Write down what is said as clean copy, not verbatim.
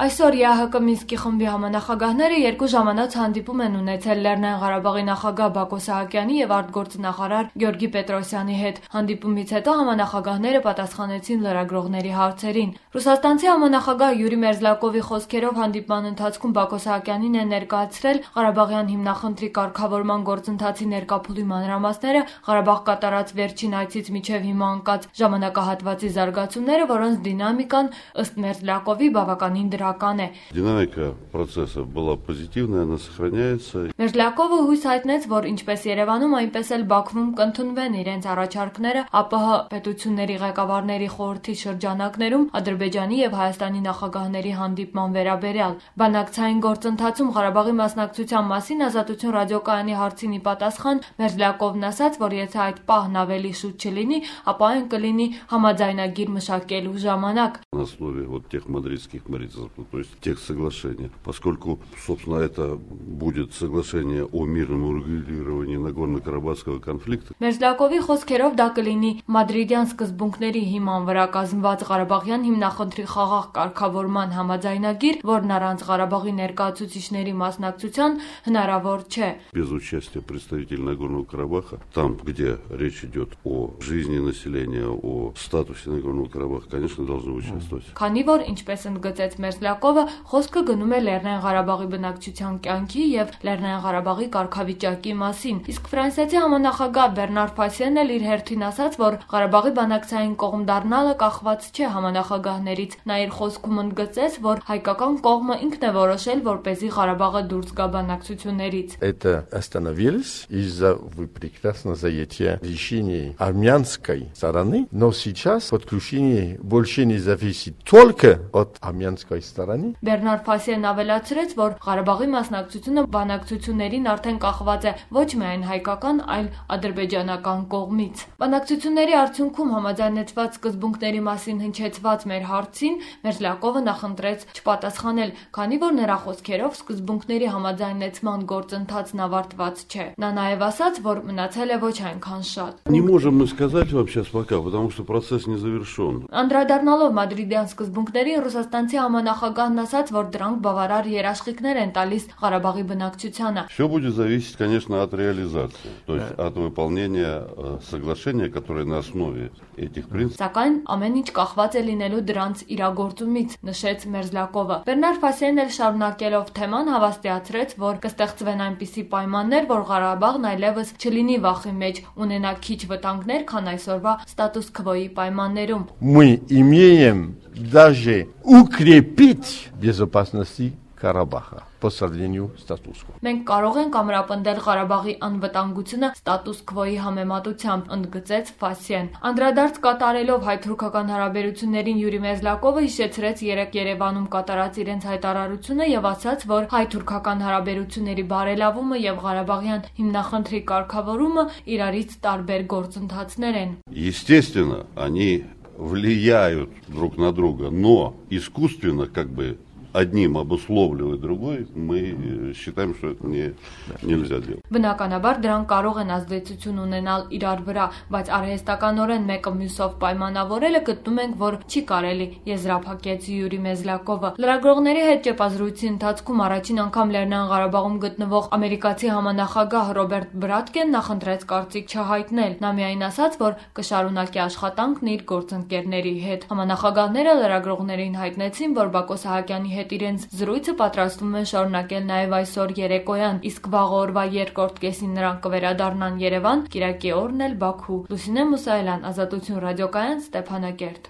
Այսօր ԵԱՀԿ Մինսկի խմբի համանախագահները երկու ժամանակ հանդիպում են ունեցել Լեռնային Ղարաբաղի նախագահ Բակո Սահակյանի եւ արտգործնախարար Գյորգի Պետրոսյանի հետ։ Հանդիպումից հետո համանախագահները պատասխանեցին լրագրողների հարցերին։ Ռուսաստանցի համանախագահ Յուրի Մերզլակովի խոսքերով հանդիպման ընթացքում Բակո Սահակյանին է ներկայացրել Ղարաբաղյան հիմնախնդրի կարգավորման գործընթացի ներկափուլի մանրամասները, Ղարաբաղ կատարած վերջին այցից մինչև հիմա ընկած ժամանակահատվածի զարգացումները, որոնց դինամիկան ըստ Մերզլակովի բավականին դրական է։ Динамика процесса была позитивная, она сохраняется. Մերզլակովը հույս հայտնեց, որ ինչպես Երևանում, այնպես էլ Բաքվում կընդունվեն իրենց առաջարկները ԱՊՀ պետությունների ղեկավարների խորհրդի շրջանակներում Ադրբեջանի եւ Հայաստանի նախագահների հանդիպման վերաբերյալ։ Բանակցային գործընթացում Ղարաբաղի մասնակցության մասին Ազատություն ռադիոկայանի հարցին ի պատասխան Մերզլակովն ասաց, որ եթե այդ պահն ավելի շուտ չլինի, ապա այն կլինի համաձայնագիր мշակելու ժամանակ։ На основе вот тех мадридских миротворцев, то есть тех соглашений, поскольку, собственно, это будет соглашение о мирном урегулировании Нагорно-Карабахского конфликта. Մերզլակովի խոսքերով դա կլինի մադրիդյան սկզբունքների հիման վրա կազմված Ղարաբաղյան հիմնախնդրի խաղաղ կարգավորման համաձայնագիր, որն առանց Ղարաբաղի ներկայացուցիչների մասնակցության հնարավոր չէ։ Без участия представителей Нагорного Карабаха, там, где речь идет о жизни населения, о статусе Нагорного Карабаха, конечно, должны участвовать. Քանի որ, ինչպես ընդգծեց Մերզլակովը, խոսքը գնում է Լեռնային Ղարաբաղի բնակչության կյանքի եւ Լեռնային Ղարաբաղի կարգավիճակի մասին։ Իսկ ֆրանսիացի համանախագահ Բերնար Փասիենն էլ իր հերթին ասաց, որ Ղարաբաղի բանակցային կողմ դառնալը կախված չէ համանախագահներից։ Նա իր խոսքում ընդգծեց, որ հայկական կողմը ինքն է որոշել, որպեսզի Ղարաբաղը дурс գա բանակցություններից։ Это остановились из-за, вы прекрасно знаете, решения армянской стороны, но сейчас подключение больше не зависит только от армянской стороны. Բերնար Փասիենն ավելացրեց, որ Ղարաբաղի մասնակցությունը բանակցություններին արդեն կախված է ոչ միայն հայկական, այլ ադրբեջանական կողմից։ Բանակցությունների արդյունքում համաձայնեցված սկզբունքների մասին հնչեցված մեր հարցին Մերզլակովը նախընտրեց չպատասխանել, քանի որ նրա խոսքերով սկզբունքների համաձայնեցման գործընթացն ավարտված չէ։ Նա նաև ասաց, որ մնացել է ոչ այնքան շատ։ Не можем мы сказать вам сейчас пока, потому что процесс не завершен. Անդրադառնալով մադրիդյան սկզբունքներին Ռուսաստանցի համանախագահն ասաց, որ դրանք բավարար երաշխիքներ են տալիս Ղարաբաղի բնակչությանը։ Все будет зависеть, конечно, от реализации, то есть от выполнения соглашения, которое на основе этих принципов. Սակայն ամեն ինչ կախված է լինելու դրանց իրագործումից, նշեց Մերզլակովը։ Բերնար Փասիենն էլ շարունակելով թեման հավաստիացրեց, որ կստեղծվեն այնպիսի պայմաններ, որ Ղարաբաղն այլևս չլինի վախի մեջ, ունենա քիչ վտանգներ, քան այսօրվա ստատուս քվոյի պայմաններում։ Мы имеем даже укрепить безопасность Карабаха по сравнению с статус-кво. Մենք կարող ենք ամրապնդել Ղարաբաղի անվտանգությունը ստատուս քվոյի համեմատությամբ, ընդգծեց Փասիեն։ Անդրադարձ կատարելով հայ-թուրքական հարաբերություններին Յուրի Մերզլակովը հիշեցրեց երեկ Երևանում կատարած իրենց հայտարարությունը եւ ասաց, որ հայ-թուրքական հարաբերությունների բարելավումը եւ Ղարաբաղյան հիմնախնդրի կարգավորումը իրարից տարբեր գործընթացներ են։ Естественно, они влияют друг на друга, но искусственно, как бы одним обусловливая другой, мы считаем, что это нельзя делать. Բնականաբար դրանք կարող են ազդեցություն ունենալ իրար վրա, բայց արհեստականորեն մեկը մյուսով պայմանավորելը գտնում ենք, որ չի կարելի, եզրափակեց Յուրի Մերզլակովը։ Լրագրողների հետ ճեպազրույցի ընթացքում առաջին անգամ Լեռնային Ղարաբաղում գտնվող ամերիկացի համանախագահ Ռոբերտ Բրատկեն նախընտրեց կարծիք չհայտնել։ Նա միայն ասաց, որ կշարունակի աշխատանքն իր գործընկերների հետ։ Համանախագահները լրագրողներին հայտնեցին, որ Բակո Սահակյանի հետ իրենց զրույցը պատրաստվում են շարունակել նաև այսօր երեկոյան, իսկ վաղ օրվա երկրորդ կեսին նրանք կվերադառնան Երևան, կիրակի օրն էլ Բաքու։ Լուսինե Մուսայելյան, Ազատություն ռադիոկայան, Ստեփանակերտ։